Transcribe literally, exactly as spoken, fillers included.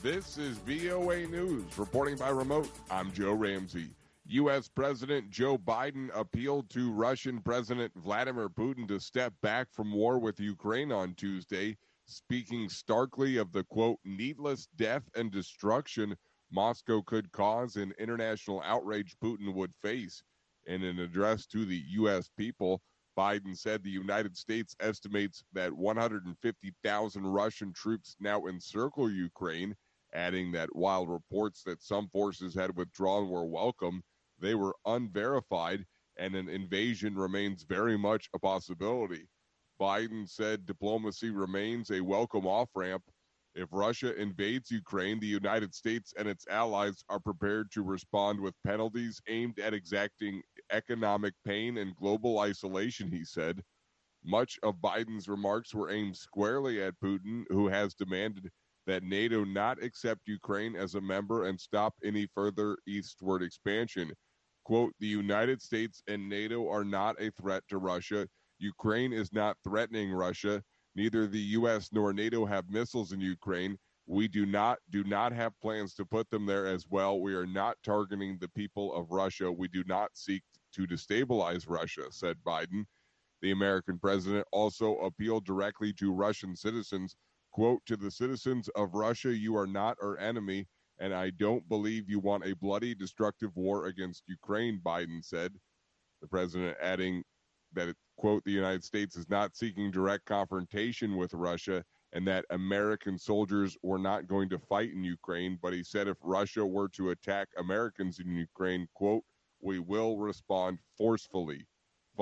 This is V O A News. Reporting by remote, I'm Joe Ramsey. U S. President Joe Biden appealed to Russian President Vladimir Putin to step back from war with Ukraine on Tuesday, speaking starkly of the, quote, needless death and destruction Moscow could cause and international outrage Putin would face. In an address to the U S people, Biden said the United States estimates that one hundred fifty thousand Russian troops now encircle Ukraine, adding that while reports that some forces had withdrawn were welcome, they were unverified and an invasion remains very much a possibility. Biden said diplomacy remains a welcome off-ramp. If Russia invades Ukraine, the United States and its allies are prepared to respond with penalties aimed at exacting economic pain and global isolation, he said. Much of Biden's remarks were aimed squarely at Putin, who has demanded that NATO not accept Ukraine as a member and stop any further eastward expansion. Quote, the United States and NATO are not a threat to Russia. Ukraine is not threatening Russia. Neither the U S nor NATO have missiles in Ukraine. We do not do not have plans to put them there as well. We are not targeting the people of Russia. We do not seek to destabilize Russia, said Biden. The American president also appealed directly to Russian citizens. Quote, to the citizens of Russia, you are not our enemy, and I don't believe you want a bloody, destructive war against Ukraine, Biden said. The president adding that, it, quote, the United States is not seeking direct confrontation with Russia and that American soldiers were not going to fight in Ukraine, but he said if Russia were to attack Americans in Ukraine, quote, we will respond forcefully.